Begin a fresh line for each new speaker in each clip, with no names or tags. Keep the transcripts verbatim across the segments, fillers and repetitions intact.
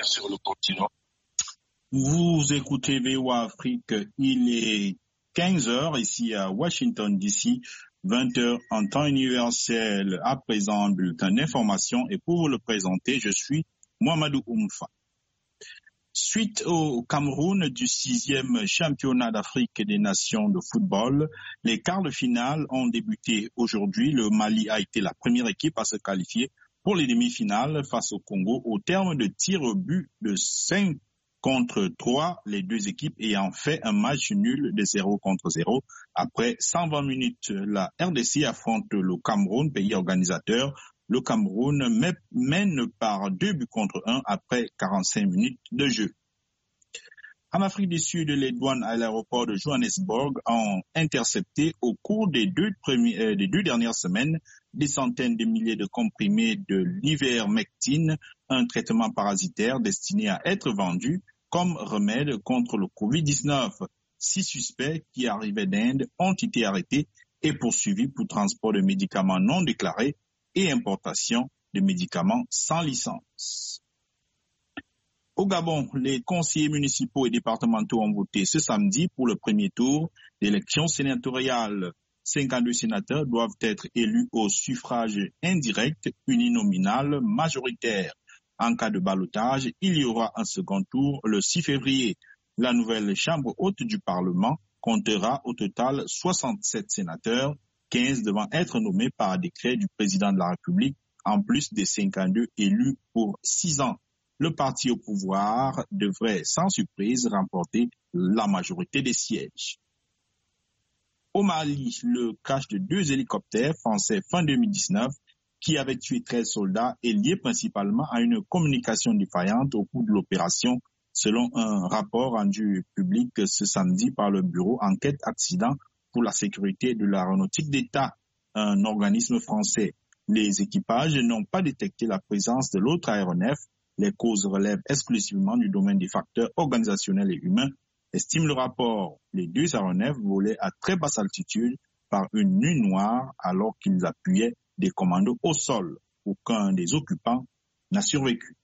sur le continent.
Vous écoutez V O A Afrique, il est quinze heures ici à Washington D C, vingt heures en temps universel. À présent, bulletin d'information et pour vous le présenter, je suis Mohamedou Oumfa. Suite au Cameroun du sixième championnat d'Afrique des nations de football, les quarts de finale ont débuté aujourd'hui. Le Mali a été la première équipe à se qualifier pour les demi-finales face au Congo au terme de tirs au but de cinq contre trois, les deux équipes ayant fait un match nul de zéro contre zéro. Après cent vingt minutes, la R D C affronte le Cameroun, pays organisateur. Le Cameroun mène par deux buts contre un après quarante-cinq minutes de jeu. En Afrique du Sud, les douanes à l'aéroport de Johannesburg ont intercepté au cours des deux, premiers, euh, des deux dernières semaines des centaines de milliers de comprimés de l'ivermectine, un traitement parasitaire destiné à être vendu comme remède contre le covid dix-neuf. Six suspects qui arrivaient d'Inde ont été arrêtés et poursuivis pour transport de médicaments non déclarés et importation de médicaments sans licence. Au Gabon, les conseillers municipaux et départementaux ont voté ce samedi pour le premier tour d'élection sénatoriale. cinquante-deux sénateurs doivent être élus au suffrage indirect, uninominal, majoritaire. En cas de ballotage, il y aura un second tour le six février. La nouvelle chambre haute du Parlement comptera au total soixante-sept sénateurs, quinze devant être nommés par décret du président de la République, en plus des cinquante-deux élus pour six ans. Le parti au pouvoir devrait sans surprise remporter la majorité des sièges. Au Mali, le crash de deux hélicoptères français fin deux mille dix-neuf qui avaient tué treize soldats est lié principalement à une communication défaillante au cours de l'opération, selon un rapport rendu public ce samedi par le Bureau Enquête Accident pour la sécurité de l'aéronautique d'État, un organisme français. Les équipages n'ont pas détecté la présence de l'autre aéronef. Les causes relèvent exclusivement du domaine des facteurs organisationnels et humains, estime le rapport. Les deux aéronefs volaient à très basse altitude par une nuit noire alors qu'ils appuyaient des commandos au sol. Aucun des occupants n'a survécu.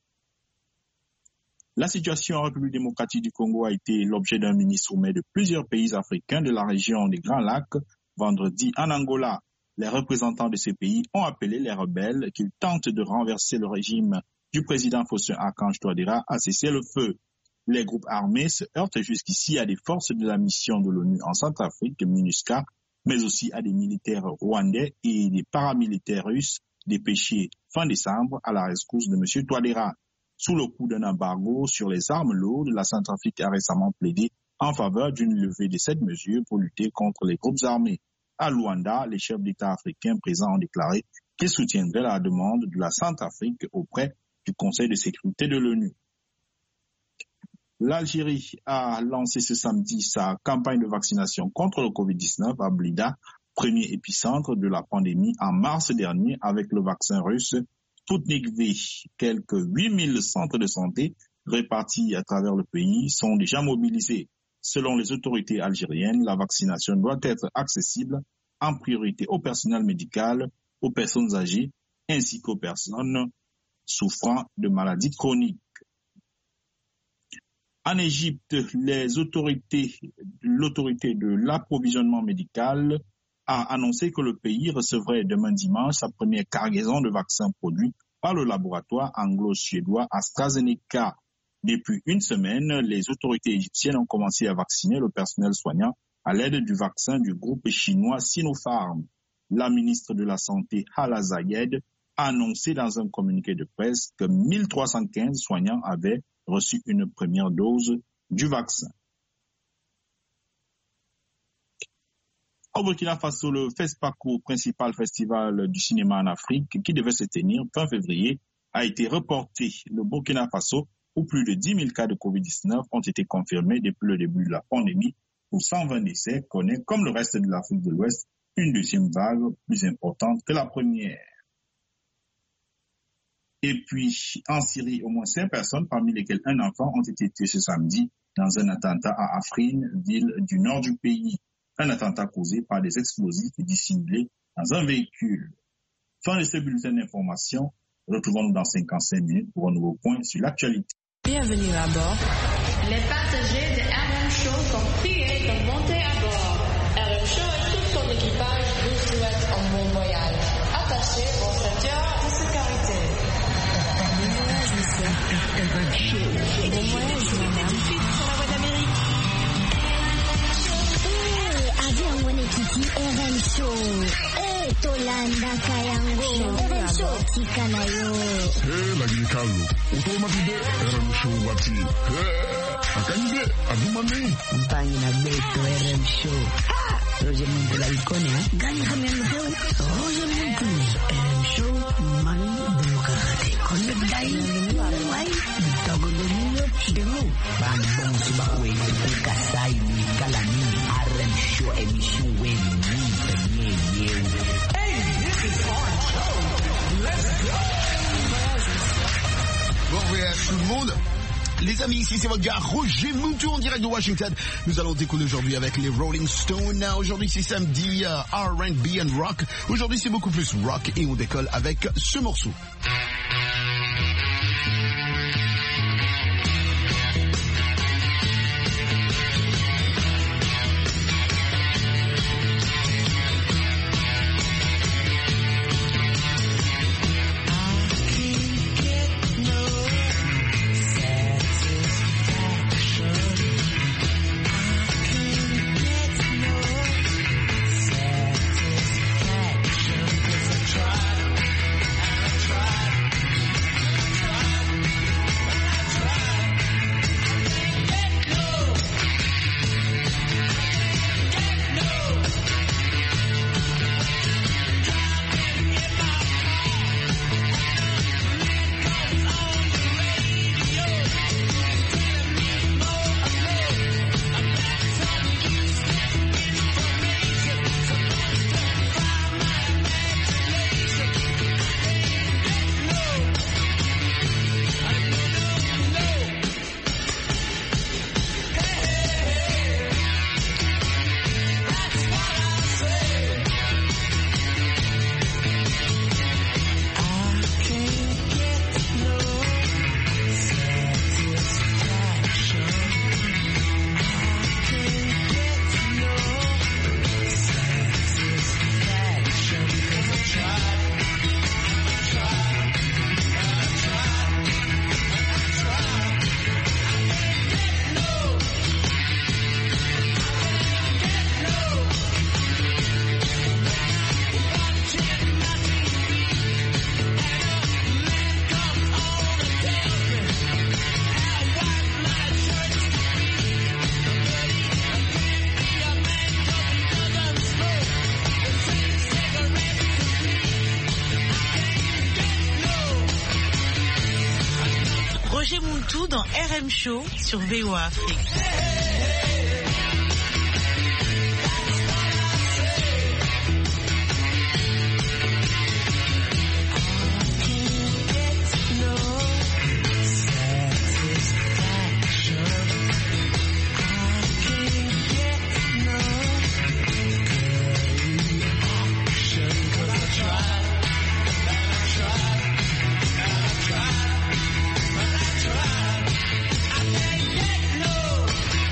La situation en République démocratique du Congo a été l'objet d'un mini-sommet de plusieurs pays africains de la région des Grands Lacs vendredi en Angola. Les représentants de ces pays ont appelé les rebelles qu'ils tentent de renverser le régime du président Faustin-Archange Touadéra à cesser le feu. Les groupes armés se heurtent jusqu'ici à des forces de la mission de l'ONU en Centrafrique, MINUSCA, mais aussi à des militaires rwandais et des paramilitaires russes dépêchés fin décembre à la rescousse de M. Touadéra. Sous le coup d'un embargo sur les armes lourdes, la Centrafrique a récemment plaidé en faveur d'une levée de cette mesure pour lutter contre les groupes armés. À Luanda, les chefs d'État africains présents ont déclaré qu'ils soutiendraient la demande de la Centrafrique auprès du Conseil de sécurité de l'ONU. L'Algérie a lancé ce samedi sa campagne de vaccination contre le covid dix-neuf à Blida, premier épicentre de la pandémie en mars dernier avec le vaccin russe Sputnik V. Quelques huit mille centres de santé répartis à travers le pays sont déjà mobilisés. Selon les autorités algériennes, la vaccination doit être accessible en priorité au personnel médical, aux personnes âgées ainsi qu'aux personnes souffrant de maladies chroniques. En Égypte, les autorités, l'autorité de l'approvisionnement médical a annoncé que le pays recevrait demain dimanche sa première cargaison de vaccins produits par le laboratoire anglo-suédois AstraZeneca. Depuis une semaine, les autorités égyptiennes ont commencé à vacciner le personnel soignant à l'aide du vaccin du groupe chinois Sinopharm. La ministre de la Santé, Hala Zayed, a annoncé dans un communiqué de presse que mille trois cent quinze soignants avaient reçu une première dose du vaccin. Au Burkina Faso, le FESPACO, principal festival du cinéma en Afrique, qui devait se tenir fin février, a été reporté. Le Burkina Faso, où plus de dix mille cas de covid dix-neuf ont été confirmés depuis le début de la pandémie, où cent vingt décès, connaît, comme le reste de l'Afrique de l'Ouest, une deuxième vague plus importante que la première. Et puis, en Syrie, au moins cinq personnes, parmi lesquelles un enfant, ont été tuées ce samedi dans un attentat à Afrin, ville du nord du pays. Un attentat causé par des explosifs dissimulés dans un véhicule. Fin de ce bulletin d'information. Retrouvons-nous dans cinquante-cinq minutes pour un nouveau point sur l'actualité.
Bienvenue à bord.
Les passagers de R M Show sont priés de monter à bord. R M Show et tout son équipage vous souhaitent un bon voyage. Attachez vos ceintures de sécurité.
Bon voyage, monsieur.
R M Show.
Bon voyage, madame. Suite sur la voie d'Amérique.
Eh, avion wene kiti R M Show. Eh, tolanda kayango. R M Show tikana yo.
Eh, lagi kalu. Utomatide R M Show wati. Eh, akande adumane.
Mpangi na beto R M Show. Roger Montula ikone ha.
Gani kami ano heo?
Roger Montula R M Show man demokrate. Konde bidai. Wai. Bitago domino demo. Bambong subakwe kasai ni kalani R M Show emission when we penye yeu.
Hey, this is our show. Let's go.
Bon voyage tout le monde. Les amis, ici c'est votre gars Roger Moutou en direct de Washington. Nous allons décoller aujourd'hui avec les Rolling Stones. Aujourd'hui c'est samedi uh, R and B and rock. Aujourd'hui c'est beaucoup plus rock et on décolle avec ce morceau.
Roger Moutou dans R M Show sur V O A Afrique.
I can't get no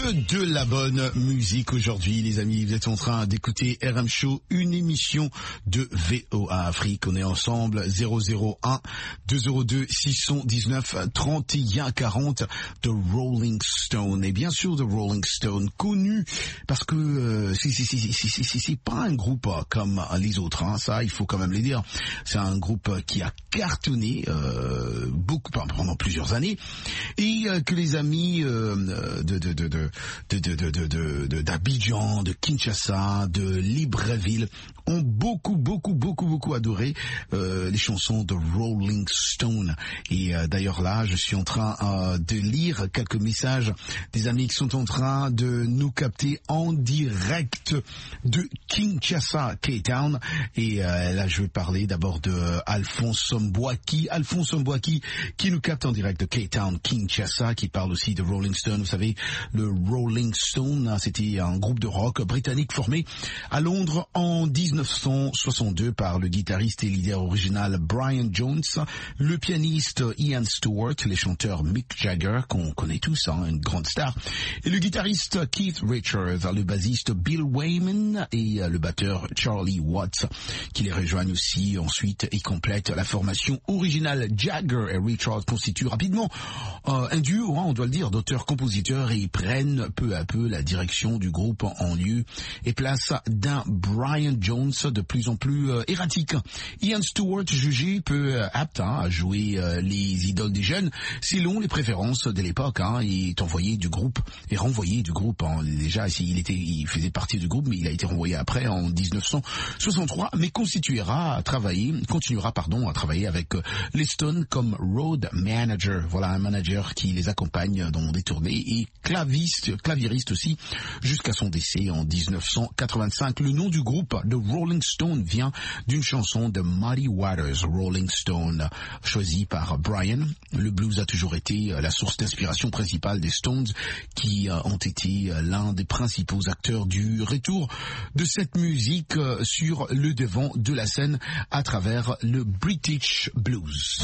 Que de la bonne musique aujourd'hui, les amis. Vous êtes en train d'écouter R M Show, une émission de V O A Afrique. On est ensemble, zéro zéro un deux zéro deux six un neuf trente et un quarante, The Rolling Stone. Et bien sûr, The Rolling Stone, connu parce que euh, c'est, c'est, c'est, c'est, c'est, c'est pas un groupe comme les autres, hein, ça il faut quand même le dire. C'est un groupe qui a cartonné euh, beaucoup pendant plusieurs années et euh, que les amis euh, de, de, de, de, de, de, de, de, de, d'Abidjan, de Kinshasa, de Libreville ont beaucoup, beaucoup, beaucoup, beaucoup adoré euh, les chansons de Rolling Stone. Et euh, d'ailleurs là, je suis en train euh, de lire quelques messages des amis qui sont en train de nous capter en direct de Kinshasa, Cape Town. Et euh, là, je vais parler d'abord de Alphonse Mbouaki. Alphonse Mbouaki qui nous capte en direct de Cape Town, Kinshasa, qui parle aussi de Rolling Stone. Vous savez, le Rolling Stone, c'était un groupe de rock britannique formé à Londres en dix-neuf cent soixante-deux par le guitariste et leader original Brian Jones, le pianiste Ian Stewart, les chanteurs Mick Jagger, qu'on connaît tous, hein, une grande star, et le guitariste Keith Richards, le bassiste Bill Wyman et le batteur Charlie Watts, qui les rejoignent aussi ensuite et complètent la formation originale. Jagger et Richards constituent rapidement euh, un duo, hein, on doit le dire, d'auteurs-compositeurs, et ils prennent peu à peu la direction du groupe en lieu et place d'un Brian Jones de plus en plus euh, erratique. Ian Stewart, jugé peu euh, apte hein, à jouer euh, les idoles des jeunes, selon les préférences de l'époque, hein, il est envoyé du groupe et renvoyé du groupe. Hein. Déjà, il était, il faisait partie du groupe, mais il a été renvoyé après en dix-neuf cent soixante-trois, mais constituera à travailler, continuera pardon à travailler avec euh, les Stones comme road manager. Voilà, un manager qui les accompagne dans des tournées et claviste, claviériste aussi, jusqu'à son décès en dix-neuf cent quatre-vingt-cinq. Le nom du groupe de Rolling Stone vient d'une chanson de Muddy Waters, Rolling Stone, choisie par Brian. Le blues a toujours été la source d'inspiration principale des Stones, qui ont été l'un des principaux acteurs du retour de cette musique sur le devant de la scène à travers le British Blues.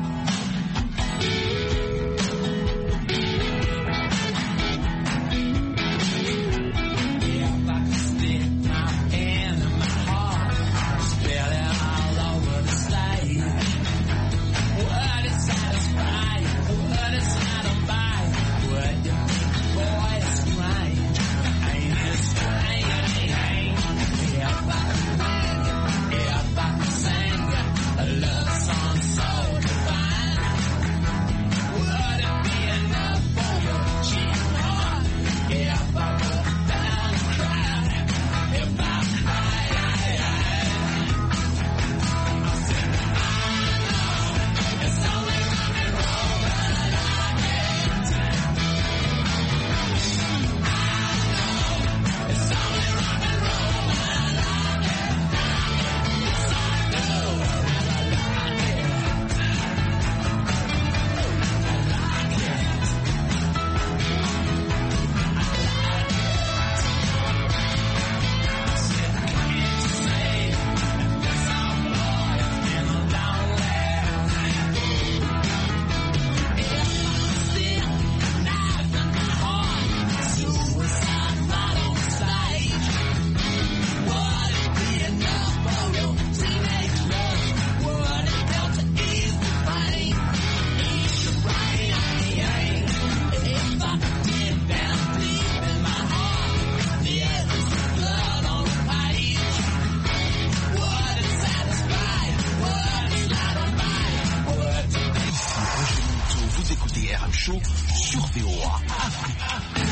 Sur V O A Afrique.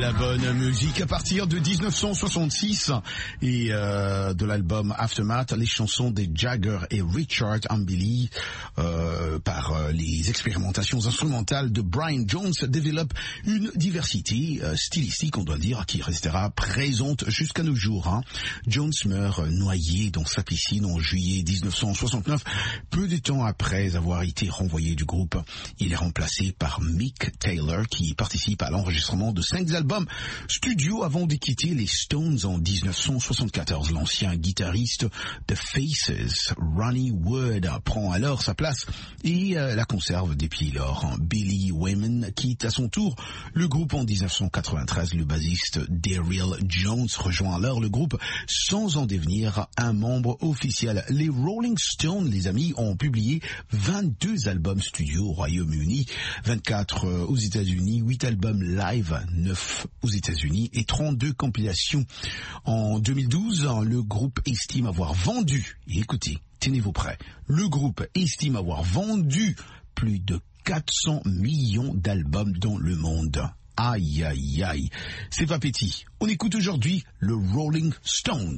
la bonne musique à partir de dix-neuf cent soixante-six et euh, de l'album Aftermath, les chansons des Jagger et Richard Ambili euh, par euh, les expérimentations instrumentales de Brian Jones développent une diversité euh, stylistique, on doit dire, qui restera présente jusqu'à nos jours. Hein. Jones meurt noyé dans sa piscine en juillet dix-neuf cent soixante-neuf, peu de temps après avoir été renvoyé du groupe. Il est remplacé par Mick Taylor qui participe à l'enregistrement de cinq albums studio avant de quitter les Stones en dix-neuf cent soixante-quatorze. L'ancien guitariste de Faces, Ronnie Wood, prend alors sa place et euh, la conserve depuis lors. Billy Wayman quitte à son tour le groupe en dix-neuf cent quatre-vingt-treize. Le bassiste Daryl Jones rejoint alors le groupe sans en devenir un membre officiel. Les Rolling Stones, les amis, ont publié vingt-deux albums studio au Royaume-Uni, vingt-quatre aux États-Unis, huit albums live, neuf aux États-Unis et trente-deux compilations. En deux mille douze, le groupe estime avoir vendu, et écoutez, tenez-vous prêts, le groupe estime avoir vendu plus de quatre cents millions d'albums dans le monde. Aïe, aïe, aïe. C'est pas petit. On écoute aujourd'hui le Rolling Stones.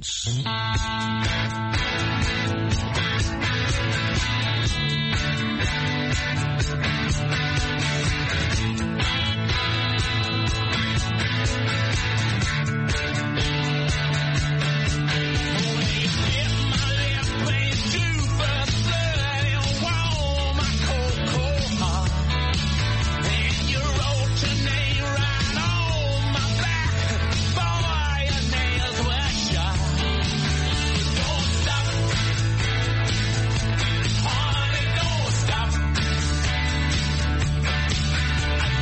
I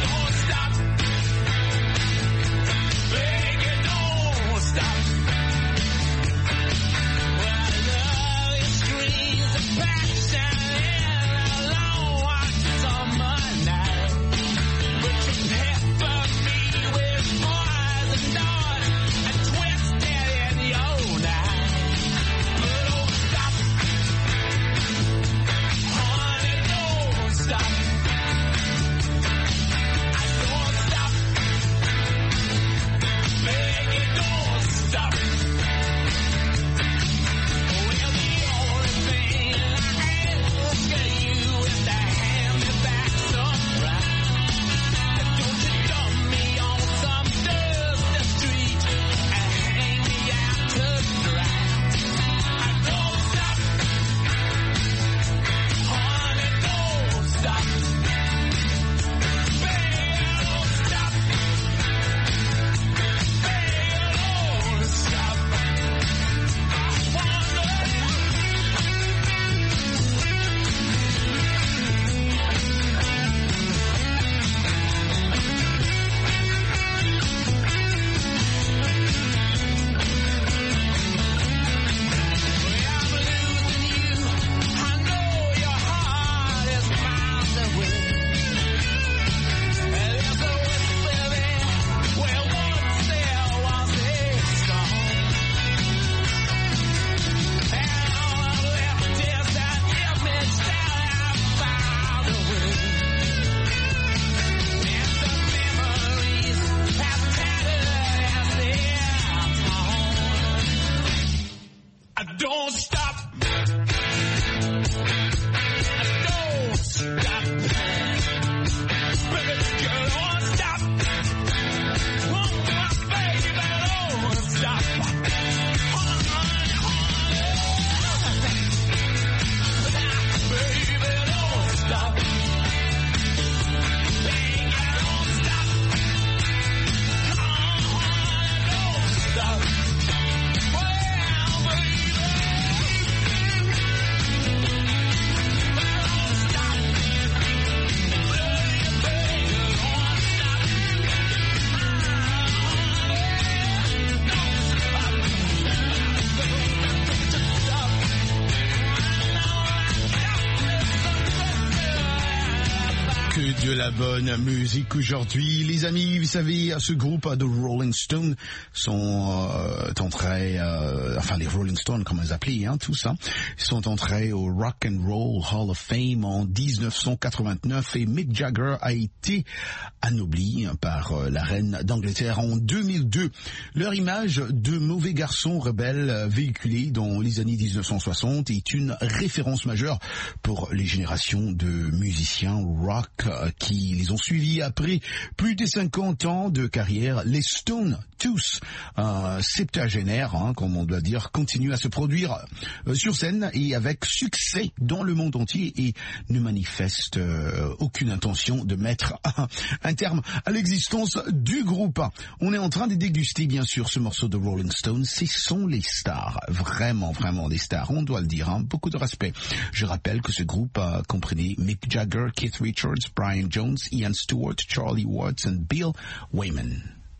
la bonne musique aujourd'hui. Les amis, vous savez, ce groupe de Rolling Stones sont euh, entrés, euh, enfin les Rolling Stones, comme on les appelait, hein, tout ça, sont entrés au Rock and Roll Hall of Fame en dix-neuf cent quatre-vingt-neuf et Mick Jagger a été anobli par euh, la reine d'Angleterre en deux mille deux. Leur image de mauvais garçon rebelle véhiculée dans les années dix-neuf cent soixante est une référence majeure pour les générations de musiciens rock euh, qui les ont suivis après plus de cinquante ans de carrière. Les Stones, tous euh, septuagénaires, hein, comme on doit dire, continuent à se produire euh, sur scène et avec succès dans le monde entier et ne manifestent euh, aucune intention de mettre un terme à l'existence du groupe. On est en train de déguster bien sûr ce morceau de Rolling Stones. Ce sont les stars, vraiment vraiment des stars, on doit le dire, hein, beaucoup de respect. Je rappelle que ce groupe euh, comprenait Mick Jagger, Keith Richards, Brian Jones, Ian Stewart, Charlie Watts and Bill Wyman.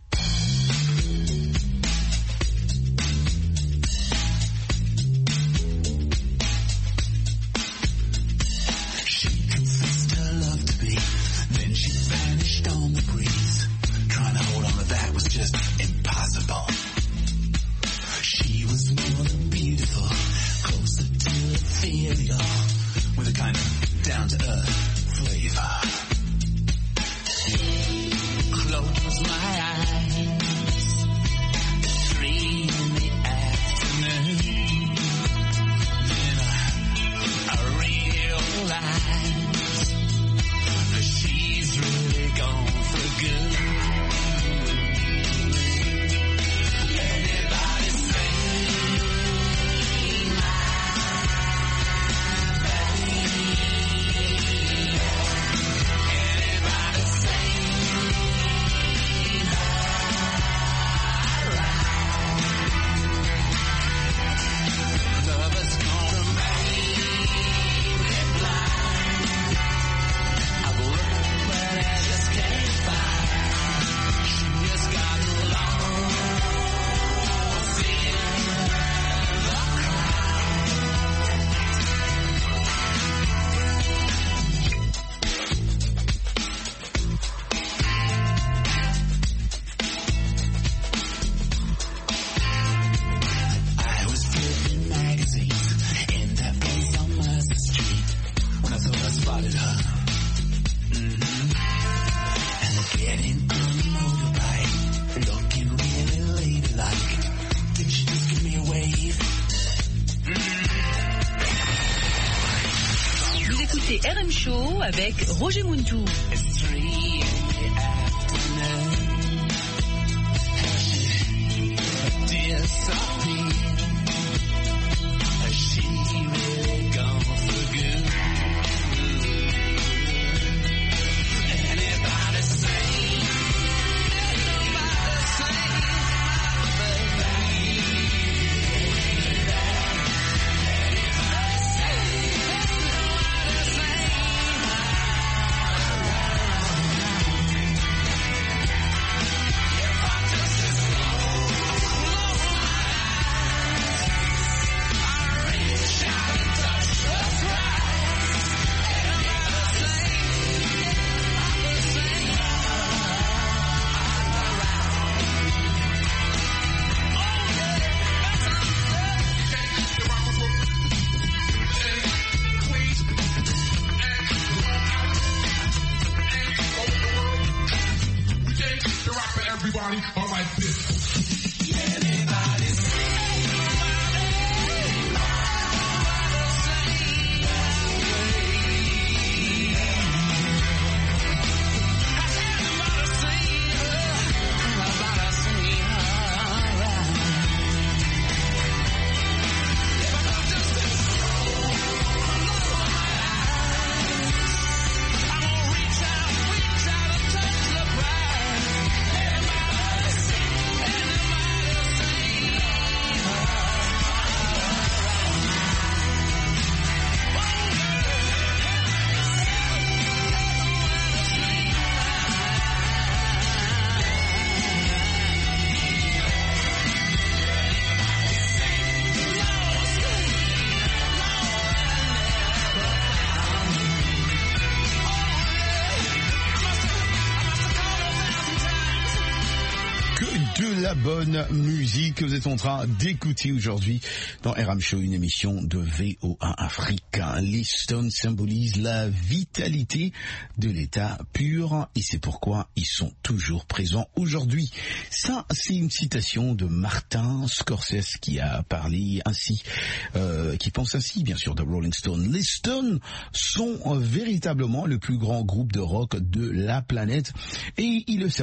With a kind of down-to-earth flavor. Close my eyes, three in the afternoon. Then I, I realize that she's really gone for good. Anybody say
R M Show avec Roger Muntou.
de la bonne musique que vous êtes en train d'écouter aujourd'hui dans R M Show, une émission de V O A Afrique. Les Stones symbolisent la vitalité de l'état pur et c'est pourquoi ils sont toujours présents aujourd'hui. Ça, c'est une citation de Martin Scorsese qui a parlé ainsi, euh, qui pense ainsi, bien sûr, de Rolling Stone. Les Stones sont euh, véritablement le plus grand groupe de rock de la planète et ils le savent.